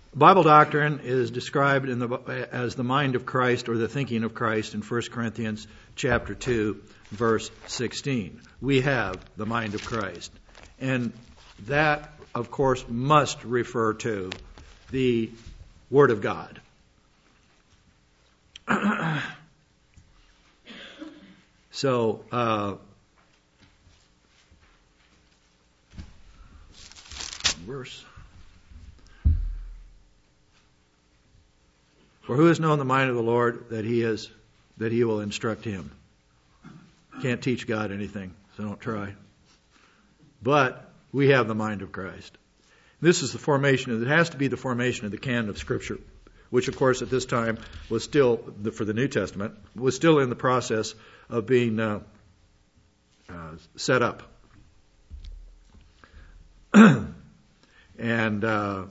Bible doctrine is described as the mind of Christ or the thinking of Christ in 1 Corinthians chapter 2, verse 16. We have the mind of Christ. And that, of course, must refer to the Word of God. So, verse. For who has known the mind of the Lord that he will instruct him? Can't teach God anything, so don't try. But we have the mind of Christ. This is the formation, it has to be the formation of the canon of Scripture, which of course at this time was still, for the New Testament, was still in the process of being set up. And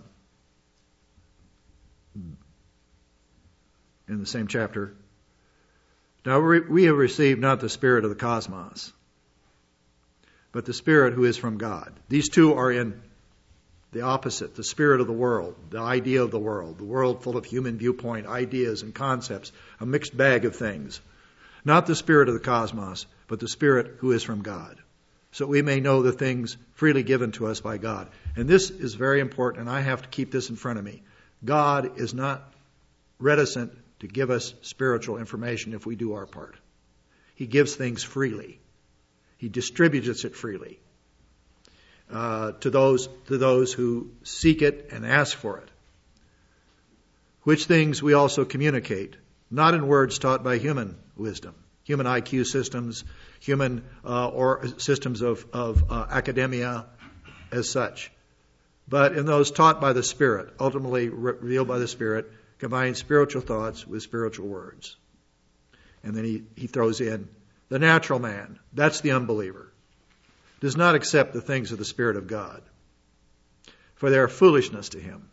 in the same chapter, now we have received not the spirit of the cosmos, but the Spirit who is from God. These two are in the opposite, the spirit of the world, the idea of the world full of human viewpoint, ideas and concepts, a mixed bag of things. Not the spirit of the cosmos, but the Spirit who is from God, so we may know the things freely given to us by God. And this is very important, and I have to keep this in front of me. God is not reticent to give us spiritual information if we do our part. He gives things freely. He distributes it freely to those who seek it and ask for it. Which things we also communicate, not in words taught by human wisdom, human IQ systems, human or systems of academia as such, but in those taught by the Spirit, ultimately revealed by the Spirit, combine spiritual thoughts with spiritual words. And then he throws in the natural man, that's the unbeliever, does not accept the things of the Spirit of God, for they are foolishness to him.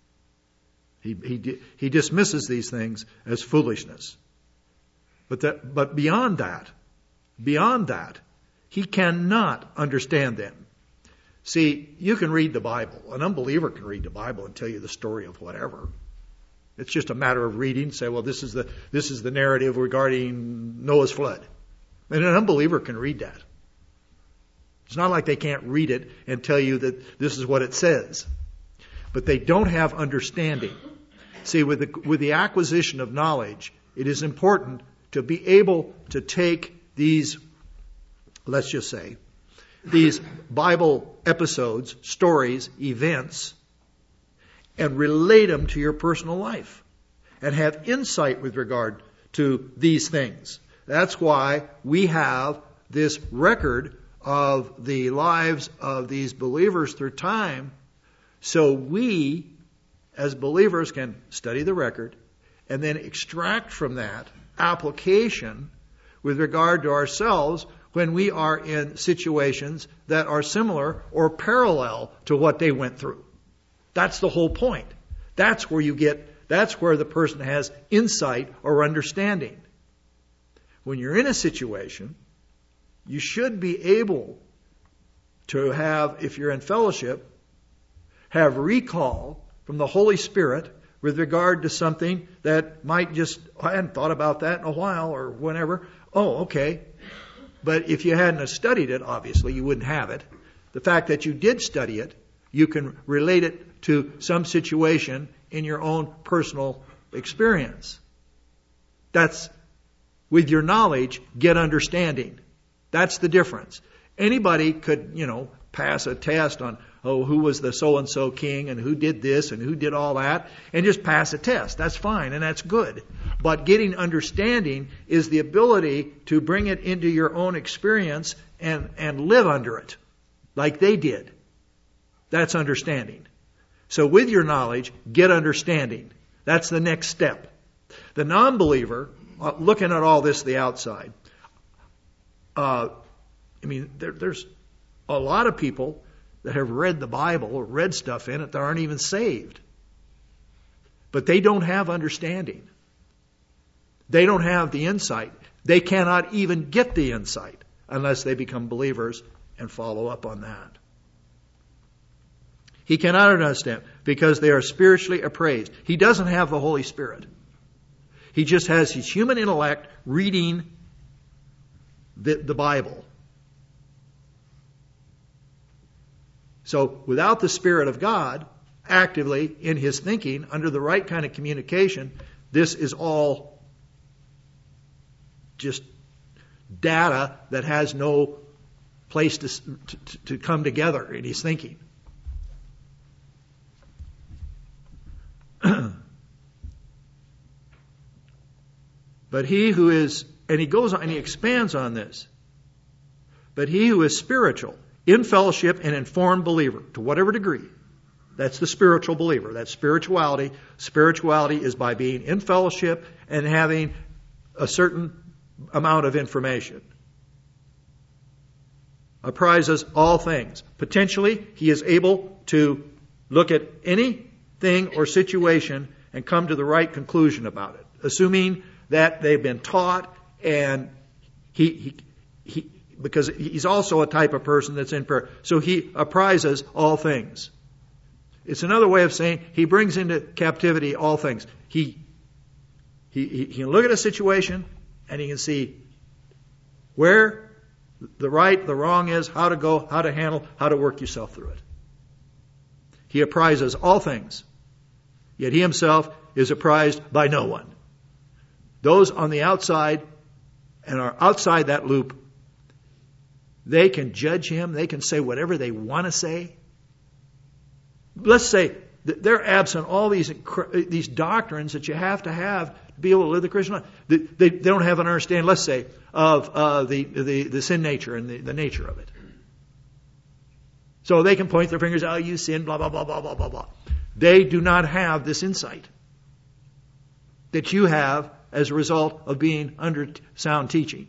He dismisses these things as foolishness. But beyond that, he cannot understand them. See, you can read the Bible. An unbeliever can read the Bible and tell you the story of whatever. It's just a matter of reading. Say, well, this is the narrative regarding Noah's flood. And an unbeliever can read that. It's not like they can't read it and tell you that this is what it says. But they don't have understanding. See, with the acquisition of knowledge, it is important to be able to take these, let's just say, these Bible episodes, stories, events, and relate them to your personal life and have insight with regard to these things. That's why we have this record of the lives of these believers through time, so we, as believers, can study the record and then extract from that application with regard to ourselves when we are in situations that are similar or parallel to what they went through. That's the whole point. That's where the person has insight or understanding. When you're in a situation, you should be able to have, if you're in fellowship, have recall from the Holy Spirit with regard to something that might just, I hadn't thought about that in a while or whenever. Oh, okay. But if you hadn't studied it, obviously you wouldn't have it. The fact that you did study it, you can relate it to some situation in your own personal experience. That's, with your knowledge, get understanding. That's the difference. Anybody could, pass a test on, who was the so-and-so king and who did this and who did all that, and just pass a test. That's fine and that's good. But getting understanding is the ability to bring it into your own experience and live under it like they did. That's understanding. So with your knowledge, get understanding. That's the next step. The non-believer, looking at all this, the outside, there's a lot of people that have read the Bible or read stuff in it that aren't even saved. But they don't have understanding. They don't have the insight. They cannot even get the insight unless they become believers and follow up on that. He cannot understand because they are spiritually appraised. He doesn't have the Holy Spirit. He just has his human intellect reading the Bible. So without the Spirit of God actively in his thinking, under the right kind of communication, this is all just data that has no place to come together in his thinking. But he who is, and he goes on and he expands on this, but he who is spiritual, in fellowship and informed believer, to whatever degree, that's the spiritual believer. That's spirituality. Spirituality is by being in fellowship and having a certain amount of information. Apprises all things. Potentially, he is able to look at anything or situation and come to the right conclusion about it, assuming that they've been taught, and he because he's also a type of person that's in prayer. So he apprises all things. It's another way of saying he brings into captivity all things. He can look at a situation and he can see where the right, the wrong is, how to go, how to handle, how to work yourself through it. He apprises all things. Yet he himself is apprised by no one. Those on the outside and are outside that loop, they can judge him. They can say whatever they want to say. Let's say that they're absent all these doctrines that you have to be able to live the Christian life. They don't have an understanding, let's say, of the sin nature and the nature of it. So they can point their fingers, oh, you sin, blah, blah, blah, blah, blah, blah, blah. They do not have this insight that you have as a result of being under sound teaching.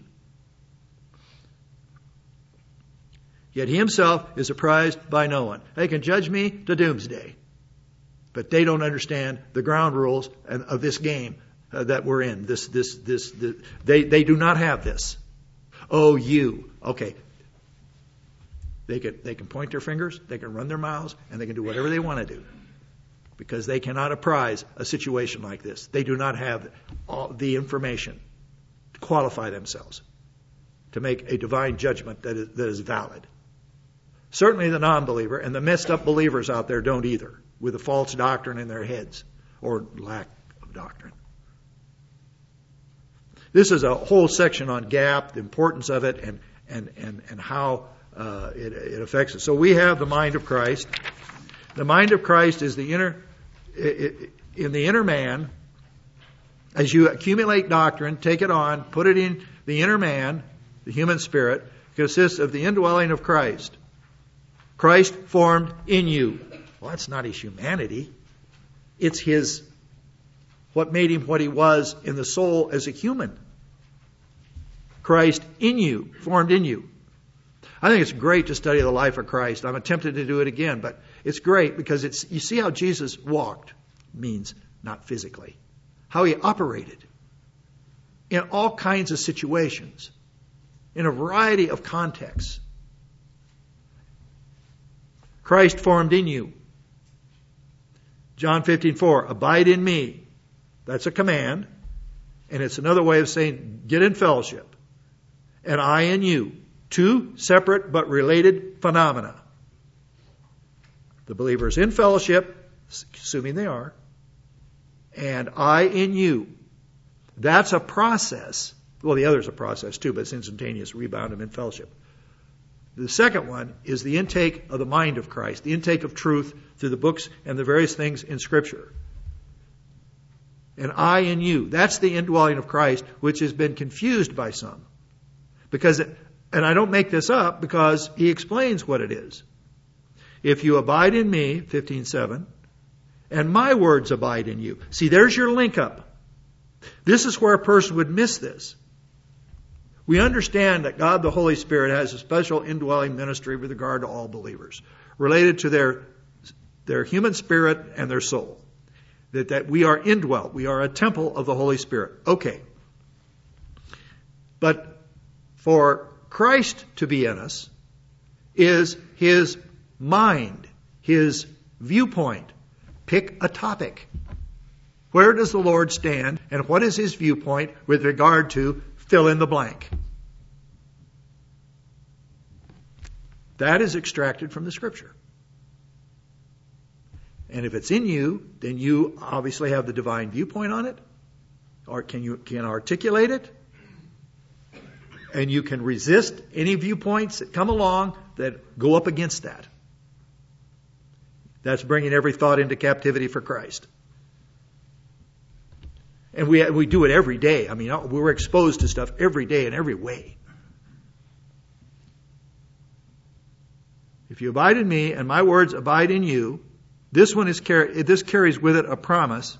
Yet he himself is apprised by no one. They can judge me to doomsday, but they don't understand the ground rules of this game that we're in. They do not have this. Oh, you. Okay. They can point their fingers, they can run their mouths, and they can do whatever they want to do, because they cannot apprise a situation like this. They do not have all the information to qualify themselves to make a divine judgment that is valid. Certainly the non-believer and the messed up believers out there don't either, with a false doctrine in their heads or lack of doctrine. This is a whole section on gap, the importance of it, and how it affects us. So we have the mind of Christ. The mind of Christ is in the inner man. As you accumulate doctrine, take it on, put it in the inner man, the human spirit, consists of the indwelling of Christ. Christ formed in you. Well, that's not his humanity. It's what made him what he was in the soul as a human. Christ in you, formed in you. I think it's great to study the life of Christ. I'm tempted to do it again, but it's great because you see how Jesus walked, means not physically, how he operated in all kinds of situations, in a variety of contexts. Christ formed in you. John 15:4, abide in me. That's a command, and it's another way of saying get in fellowship. And I in you. Two separate but related phenomena. The believer is in fellowship, assuming they are, and I in you. That's a process. Well, the other's a process too, but it's instantaneous. Rebound them in fellowship. The second one is the intake of the mind of Christ, the intake of truth through the books and the various things in Scripture. And I in you. That's the indwelling of Christ, which has been confused by some. And I don't make this up because he explains what it is. If you abide in me, 15:7, and my words abide in you. See, there's your link up. This is where a person would miss this. We understand that God the Holy Spirit has a special indwelling ministry with regard to all believers, related to their human spirit and their soul. That we are indwelt. We are a temple of the Holy Spirit. Okay. But for Christ to be in us is his mind, his Viewpoint. Pick a topic. Where does the Lord stand, and what is his viewpoint with regard to fill in the blank? That is extracted from the Scripture. And if it's in you, then you obviously have the divine viewpoint on it, or can articulate it, and you can resist any viewpoints that come along that go up against that. That's bringing every thought into captivity for Christ. And we do it every day. I mean, we're exposed to stuff every day in every way. If you abide in me and my words abide in you, this carries with it a promise.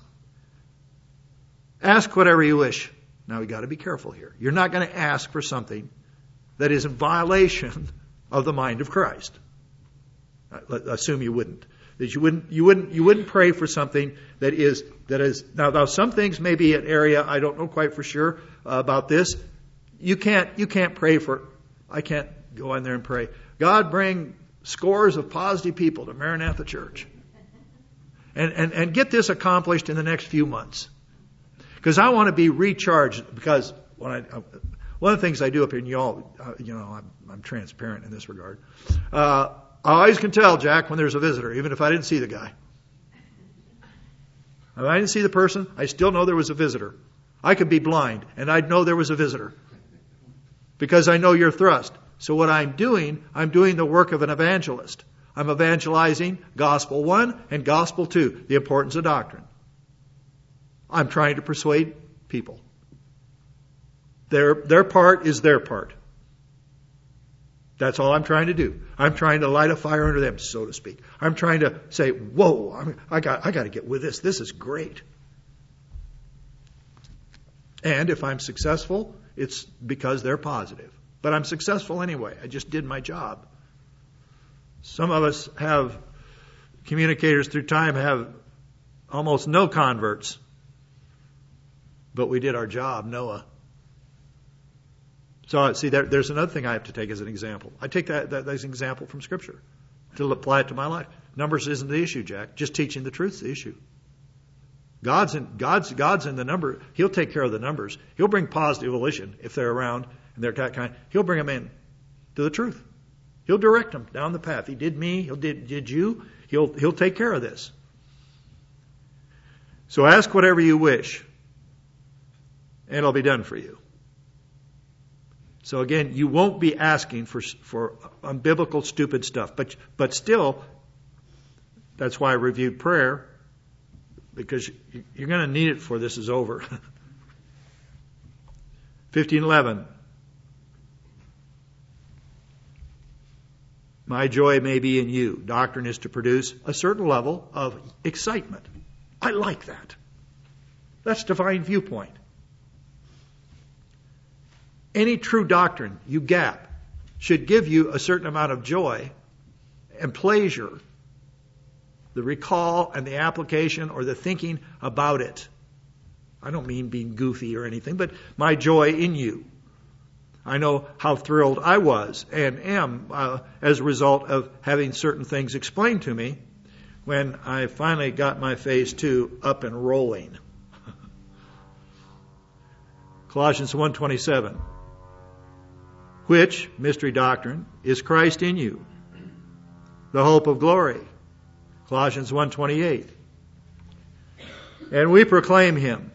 Ask whatever you wish. Now we've got to be careful here. You're not going to ask for something that is in violation of the mind of Christ. Assume you wouldn't. That you wouldn't pray for something that is now some things may be an area I don't know quite for sure about this. You can't pray for. I can't go in there and pray, God, bring scores of positive people to Maranatha Church, and get this accomplished in the next few months, because I want to be recharged. Because one of the things I do up here, and y'all, I'm transparent in this regard. I always can tell, Jack, when there's a visitor, even if I didn't see the guy. If I didn't see the person, I still know there was a visitor. I could be blind, and I'd know there was a visitor, because I know your thrust. So what I'm doing the work of an evangelist. I'm evangelizing Gospel 1 and Gospel 2, the importance of doctrine. I'm trying to persuade people. Their part is their part. That's all I'm trying to do. I'm trying to light a fire under them, so to speak. I'm trying to say, whoa, I got to get with this. This is great. And if I'm successful, it's because they're positive. But I'm successful anyway. I just did my job. Some of us communicators through time have almost no converts. But we did our job, Noah. So, see, there's another thing I have to take as an example. I take that as an example from Scripture to apply it to my life. Numbers isn't the issue, Jack. Just teaching the truth is the issue. God's in the number. He'll take care of the numbers. He'll bring positive volition if they're around and they're that kind. He'll bring them in to the truth. He'll direct them down the path. He did me. He did you. He'll take care of this. So ask whatever you wish, and it'll be done for you. So again, you won't be asking for unbiblical, stupid stuff. But still, that's why I reviewed prayer, because you're going to need it before this is over. 15:11. My joy may be in you. Doctrine is to produce a certain level of excitement. I like that. That's divine viewpoint. Any true doctrine you gap should give you a certain amount of joy and pleasure, the recall and the application or the thinking about it. I don't mean being goofy or anything, but my joy in you. I know how thrilled I was and am as a result of having certain things explained to me when I finally got my phase 2 up and rolling. Colossians 1:27. Which, mystery doctrine, is Christ in you, the hope of glory. Colossians 1:28. And we proclaim him,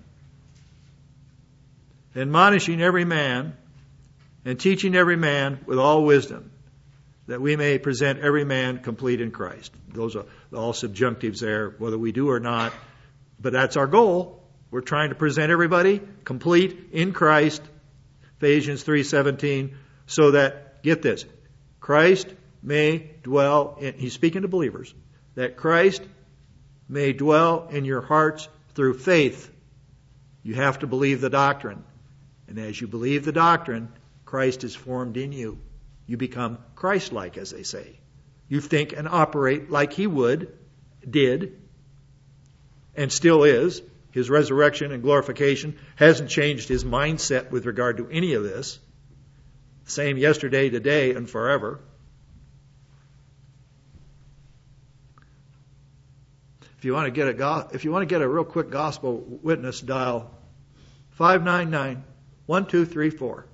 admonishing every man and teaching every man with all wisdom, that we may present every man complete in Christ. Those are all subjunctives there, whether we do or not. But that's our goal. We're trying to present everybody complete in Christ. Ephesians 3:17. So that, get this, Christ may dwell in, he's speaking to believers, that Christ may dwell in your hearts through faith. You have to believe the doctrine. And as you believe the doctrine, Christ is formed in you. You become Christ-like, as they say. You think and operate like he did, and still is. His resurrection and glorification hasn't changed his mindset with regard to any of this. Same yesterday, today, and forever. If you want to get a real quick gospel witness, dial 599-1234.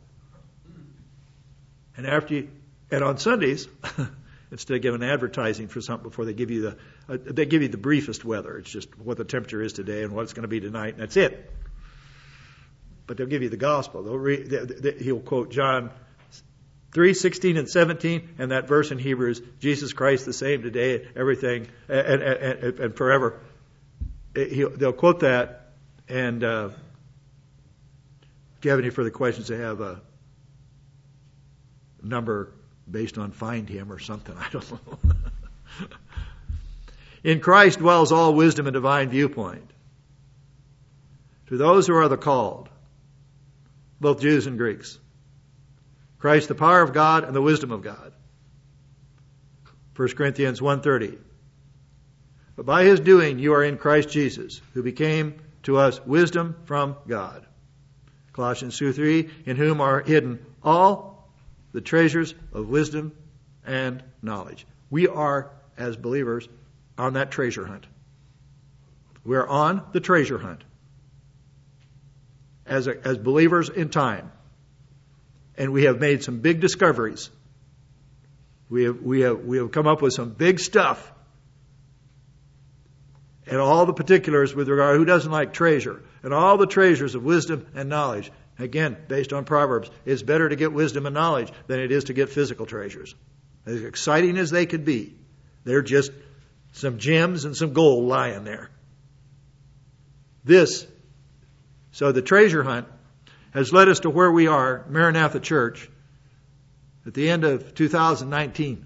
And on Sundays, instead of giving advertising for something before they give you the briefest weather. It's just what the temperature is today and what it's going to be tonight, and that's it. But they'll give you the gospel. He'll quote John 3:16 and 17, and that verse in Hebrews, Jesus Christ the same today, everything, and forever. They'll quote that, and if you have any further questions, they have a number based on Find Him or something. I don't know. In Christ dwells all wisdom and divine viewpoint. To those who are the called, both Jews and Greeks. Christ, the power of God and the wisdom of God. 1 Corinthians 1:30. But by His doing you are in Christ Jesus, who became to us wisdom from God. Colossians 2:3, in whom are hidden all the treasures of wisdom and knowledge. We are, as believers, on that treasure hunt. We're on the treasure hunt. As believers in time. And we have made some big discoveries. We have come up with some big stuff. And all the particulars with regard who doesn't like treasure. And all the treasures of wisdom and knowledge. Again, based on Proverbs, it's better to get wisdom and knowledge than it is to get physical treasures. As exciting as they could be, they're just some gems and some gold lying there. So the treasure hunt has led us to where we are, Maranatha Church, at the end of 2019.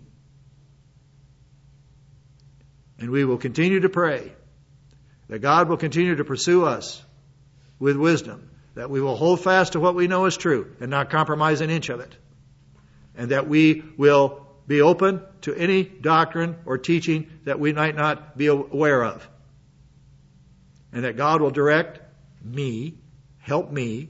And we will continue to pray that God will continue to pursue us with wisdom, that we will hold fast to what we know is true and not compromise an inch of it, and that we will be open to any doctrine or teaching that we might not be aware of, and that God will direct me, help me,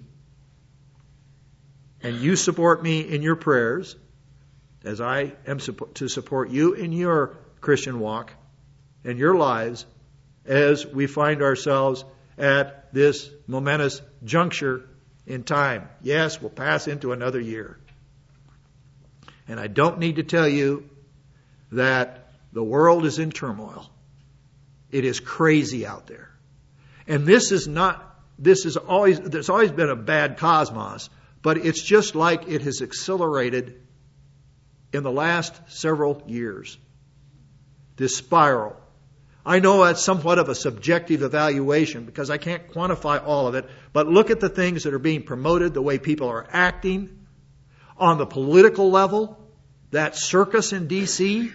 and you support me in your prayers as I am to support you in your Christian walk and your lives as we find ourselves at this momentous juncture in time. Yes, we'll pass into another year. And I don't need to tell you that the world is in turmoil. It is crazy out there. And there's always been a bad cosmos, but it's just like it has accelerated in the last several years. This spiral. I know that's somewhat of a subjective evaluation because I can't quantify all of it, but look at the things that are being promoted, the way people are acting on the political level, that circus in D.C.,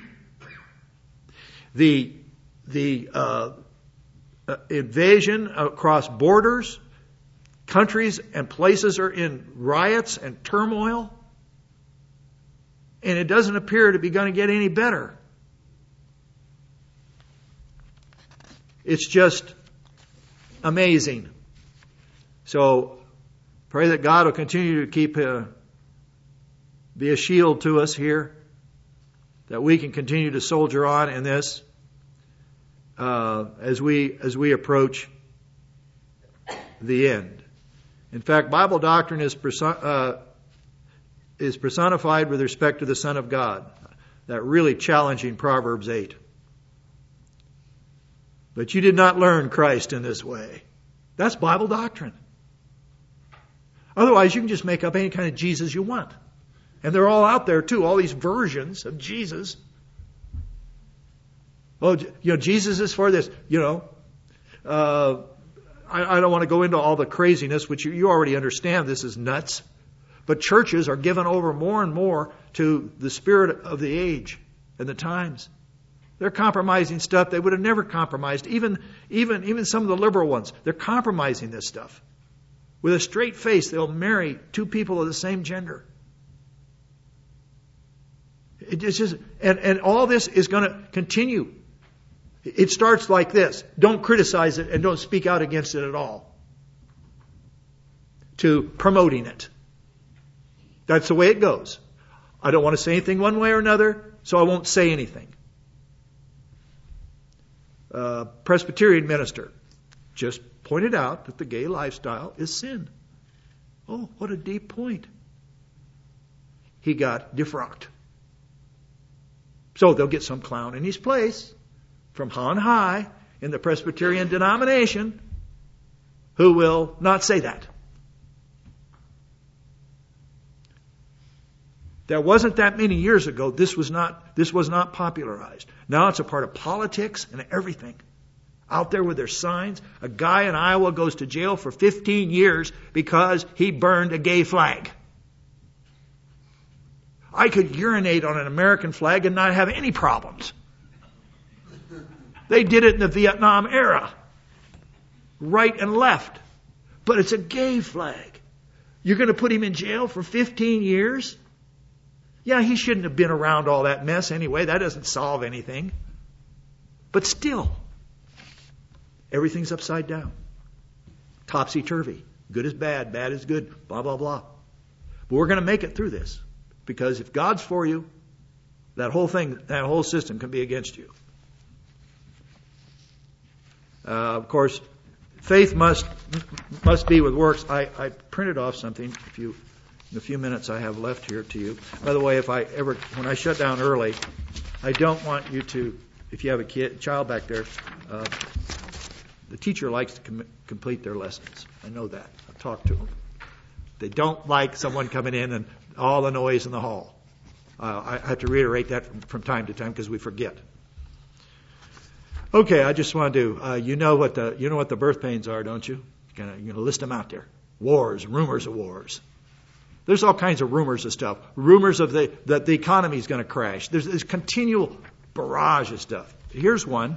the invasion across borders, countries and places are in riots and turmoil, and it doesn't appear to be going to get any better. It's just amazing. So pray that God will continue to be a shield to us here, that we can continue to soldier on in this as we approach the end. In fact, Bible doctrine is personified with respect to the Son of God. That really challenging Proverbs 8. But you did not learn Christ in this way. That's Bible doctrine. Otherwise, you can just make up any kind of Jesus you want. And they're all out there too, all these versions of Jesus. Oh, Jesus is for this. I don't want to go into all the craziness, which you already understand this is nuts. But churches are given over more and more to the spirit of the age and the times. They're compromising stuff they would have never compromised. Even some of the liberal ones, they're compromising this stuff. With a straight face, they'll marry two people of the same gender. It's just, and all this is going to continue. It starts like this. Don't criticize it and don't speak out against it at all. To promoting it. That's the way it goes. I don't want to say anything one way or another, so I won't say anything. Presbyterian minister just pointed out that the gay lifestyle is sin. Oh, what a deep point. He got defrocked. So they'll get some clown in his place from on high in the Presbyterian denomination who will not say that. There wasn't that many years ago. This was not popularized. Now it's a part of politics and everything. Out there with their signs. A guy in Iowa goes to jail for 15 years because he burned a gay flag. I could urinate on an American flag and not have any problems. They did it in the Vietnam era. Right and left. But it's a gay flag. You're going to put him in jail for 15 years? Yeah, he shouldn't have been around all that mess anyway. That doesn't solve anything. But still, everything's upside down. Topsy-turvy. Good is bad, bad is good, blah, blah, blah. But we're going to make it through this. Because if God's for you, that whole thing, that whole system can be against you. Of course, faith must be with works. I printed off something in the few minutes I have left here to you. By the way, when I shut down early, I don't want you to, if you have a child back there, the teacher likes to complete their lessons. I know that. I've talked to them. They don't like someone coming in and all the noise in the hall. I have to reiterate that from time to time because we forget. Okay, I just want to you know what the birth pains are, don't you? You're gonna list them out there. Wars, rumors of wars. There's all kinds of rumors of stuff. Rumors of that the economy is going to crash. There's this continual barrage of stuff. Here's one.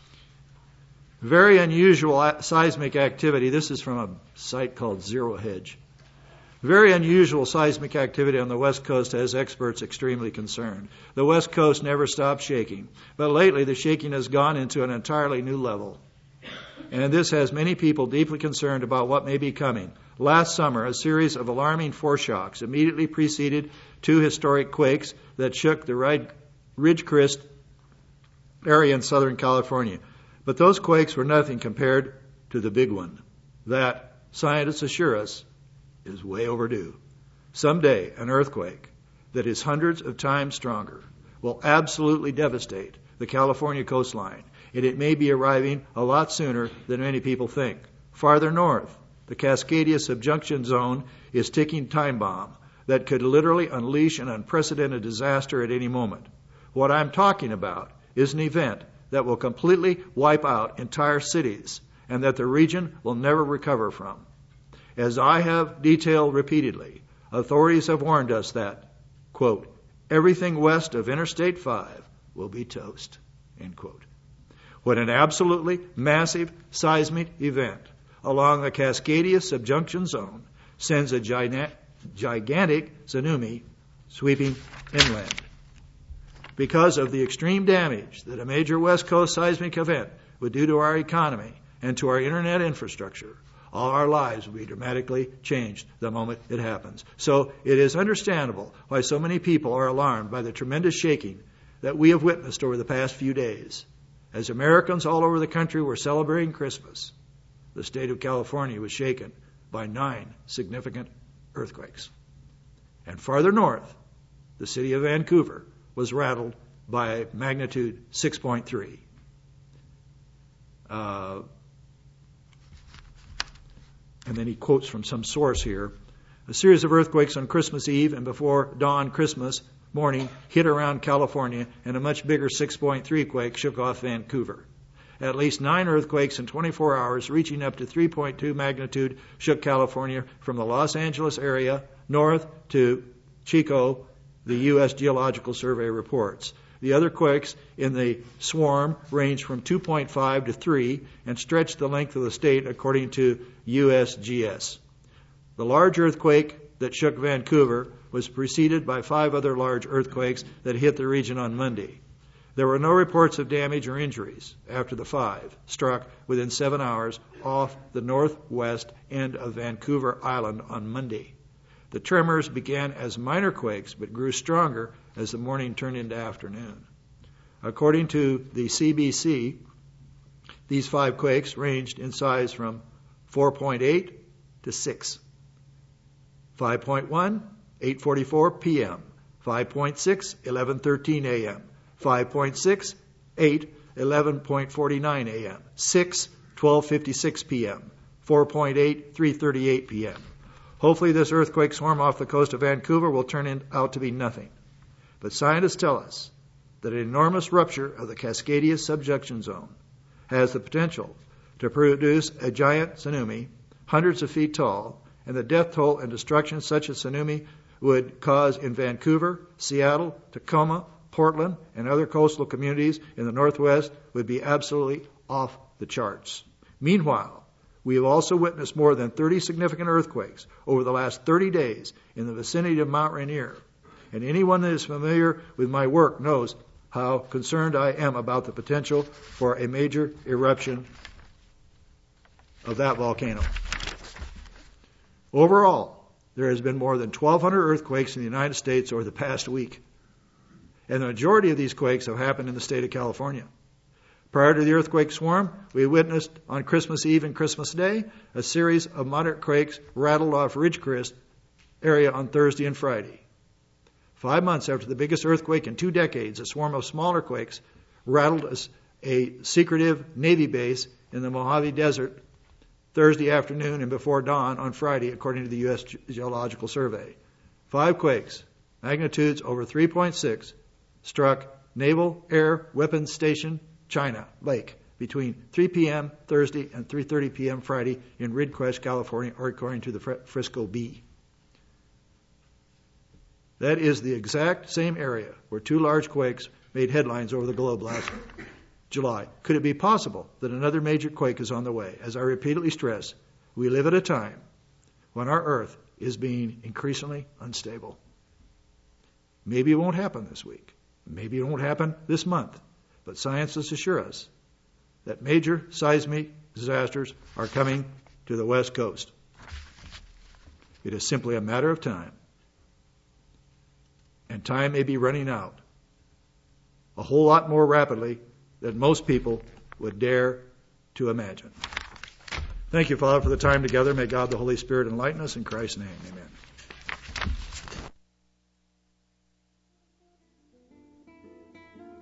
Very unusual seismic activity. This is from a site called Zero Hedge. Very unusual seismic activity on the West Coast has experts extremely concerned. The West Coast never stopped shaking, but lately the shaking has gone into an entirely new level. And this has many people deeply concerned about what may be coming. Last summer, a series of alarming foreshocks immediately preceded two historic quakes that shook the Ridgecrest area in Southern California. But those quakes were nothing compared to the big one. That, scientists assure us, is way overdue. Someday, an earthquake that is hundreds of times stronger will absolutely devastate the California coastline, and it may be arriving a lot sooner than many people think. Farther north, the Cascadia subduction zone is ticking time bomb that could literally unleash an unprecedented disaster at any moment. What I'm talking about is an event that will completely wipe out entire cities and that the region will never recover from. As I have detailed repeatedly, authorities have warned us that, quote, everything west of Interstate 5 will be toast, end quote. When an absolutely massive seismic event along the Cascadia subduction zone sends a gigantic tsunami sweeping inland. Because of the extreme damage that a major West Coast seismic event would do to our economy and to our internet infrastructure, all our lives will be dramatically changed the moment it happens. So it is understandable why so many people are alarmed by the tremendous shaking that we have witnessed over the past few days. As Americans all over the country were celebrating Christmas, the state of California was shaken by 9 significant earthquakes. And farther north, the city of Vancouver was rattled by magnitude 6.3. And then he quotes from some source here. A series of earthquakes on Christmas Eve and before dawn Christmas morning hit around California, and a much bigger 6.3 quake shook off Vancouver. At least 9 earthquakes in 24 hours, reaching up to 3.2 magnitude, shook California from the Los Angeles area north to Chico, the U.S. Geological Survey reports. The other quakes in the swarm ranged from 2.5 to 3 and stretched the length of the state according to USGS. The large earthquake that shook Vancouver was preceded by 5 other large earthquakes that hit the region on Monday. There were no reports of damage or injuries after the 5 struck within 7 hours off the northwest end of Vancouver Island on Monday. The tremors began as minor quakes but grew stronger as the morning turned into afternoon. According to the CBC, These 5 quakes ranged in size from 4.8 to 6. 5.1, 8:44 p.m. 5.6, 11:13 a.m. 5.6, 8, 11:49 a.m. 6, 12:56 p.m. 4.8, 3:38 p.m. Hopefully this earthquake swarm off the coast of Vancouver will turn out to be nothing. But scientists tell us that an enormous rupture of the Cascadia subduction zone has the potential to produce a giant tsunami hundreds of feet tall, and the death toll and destruction such a tsunami would cause in Vancouver, Seattle, Tacoma, Portland, and other coastal communities in the Northwest would be absolutely off the charts. Meanwhile, we have also witnessed more than 30 significant earthquakes over the last 30 days in the vicinity of Mount Rainier. And anyone that is familiar with my work knows how concerned I am about the potential for a major eruption of that volcano. Overall, there has been more than 1,200 earthquakes in the United States over the past week. And the majority of these quakes have happened in the state of California. Prior to the earthquake swarm, we witnessed on Christmas Eve and Christmas Day a series of moderate quakes rattled off Ridgecrest area on Thursday and Friday. 5 months after the biggest earthquake in 2 decades, a swarm of smaller quakes rattled a secretive Navy base in the Mojave Desert Thursday afternoon and before dawn on Friday, according to the U.S. Geological Survey. 5 quakes, magnitudes over 3.6, struck Naval Air Weapons Station, China Lake, between 3 p.m. Thursday and 3:30 p.m. Friday in Ridgecrest, California, according to the Frisco Bee. That is the exact same area where 2 large quakes made headlines over the globe last July. Could it be possible that another major quake is on the way? As I repeatedly stress, we live at a time when our Earth is being increasingly unstable. Maybe it won't happen this week. Maybe it won't happen this month. But scientists assure us that major seismic disasters are coming to the West Coast. It is simply a matter of time. And time may be running out a whole lot more rapidly than most people would dare to imagine. Thank you, Father, for the time together. May God the Holy Spirit enlighten us in Christ's name. Amen.